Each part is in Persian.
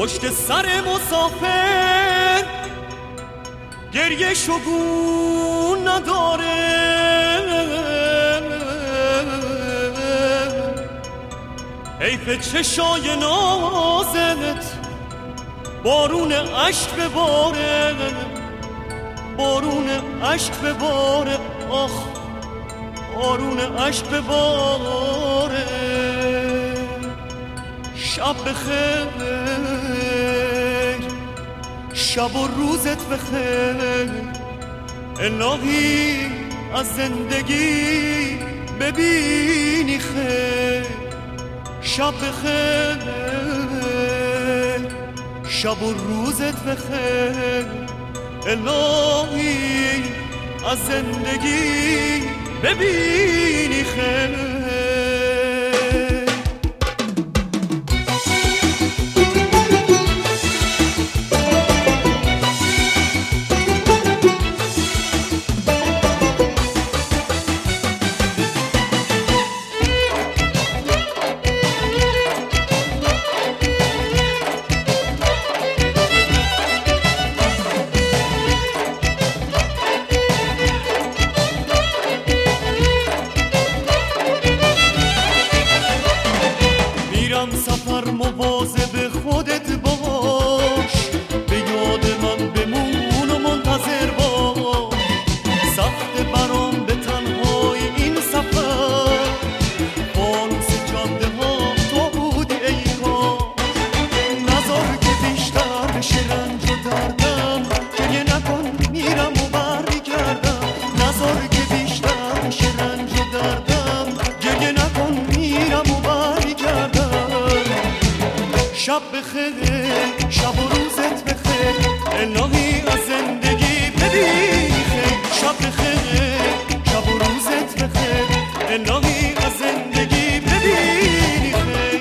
پشت سر مسافر گریه شگون نداره، حیف چشای نازت بارون عشق بباره، بارون عشق بباره، آخ بارون عشق بباره. شب بخیر، شب و روزت بخیر، الهی از زندگی ببینی خیر. شب بخیر، شب و روزت بخیر، الهی از زندگی ببینی خیر. سفر مواظب خودت باش، به یاد من بمون و منتظر باش. سخت برام به تنهای این سفر، فانوس جاده ها تو بودی ای کاش. نذار که بیشتر بشه رنج و دردم، گریه نکن میرم و برمیگردم. نذار که بیشتر بشه رنج و دردم، گریه نکن میرم و برمیگردم. شب بخیر، شب و روزت بخیر، الهی از زندگی ببینی خیر. شب بخیر، شب و روزت بخیر، الهی از زندگی ببینی خیر.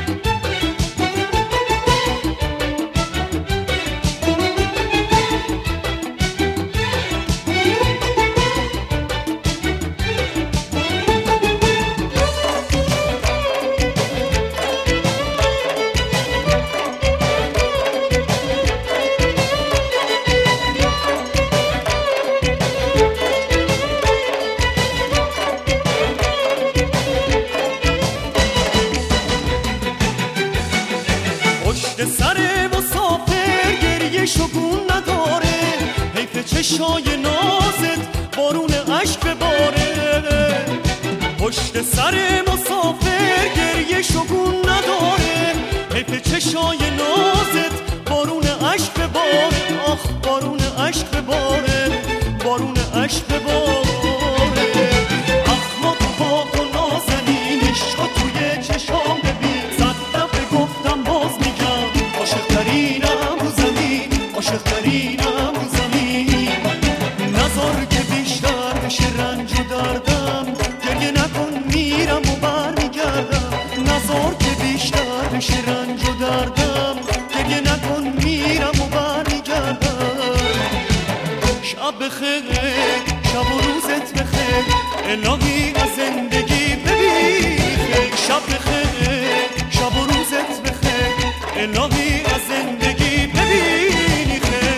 پشت سر مسافر گریه شگون نداره، حیف چشای نازت بارون عشق بباره. پشت سر مسافر گریه شگون نداره، حیف چشای نازت بارون عشق بباره، آخ بارون عشق بباره، بارون عشق بباره. اخمات پاک و نازنینش رو توی چشام ببین، صد دفعه گفتم باز میگم، عاشق‌ترینم رو زمین، عاشق‌ترینم رو زمین. نذار که بیشتر بشه رنج و دردم، گریه نکن میرم و برمیگردم. نذار که بیشتر بشه رنج و دردم، گریه نکن میرم و برمیگردم. شب بخیر، شب و روزت بخیر، الهی از زندگی ببینی خیر. شب بخیر، شب و روزت بخیر، الهی از زندگی ببینی خیر.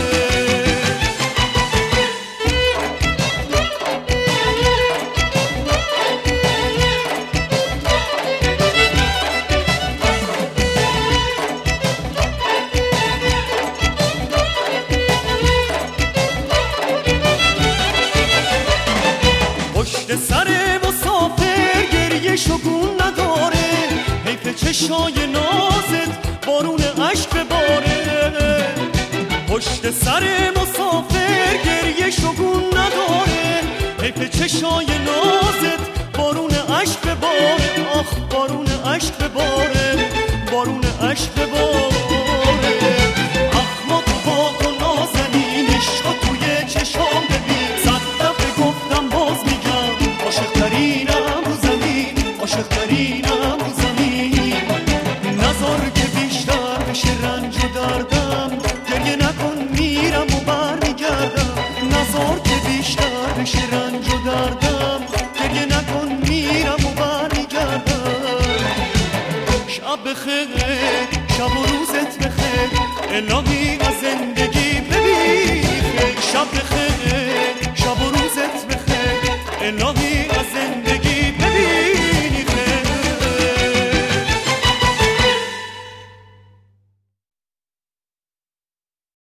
پشت سر مسافر گریه شگون نداره، حیف چشای نازت بارون عشق بباره. پشت سر مسافر گریه شگون نداره، حیف چشای نازت بارون عشق بباره، آخ بارون عشق بباره، بارون عشق بباره. اخمات پاک و نازنینش رو توی چشام ببین، صد دفعه گفتم باز میگم، عاشق‌ترینم رو زمین، عاشق‌ترینم رو زمین. نذار که بیشتر بشه رنج و دردم، گریه نکن میرم و برمیگردم. نذار که بیشتر بشه رنج و دردم، گریه نکن میرم و برمیگردم. شب بخیر، شب و روزت بخیر، الهی از زندگی ببین خیر. شب بخیر، شب و روزت بخیر الهی.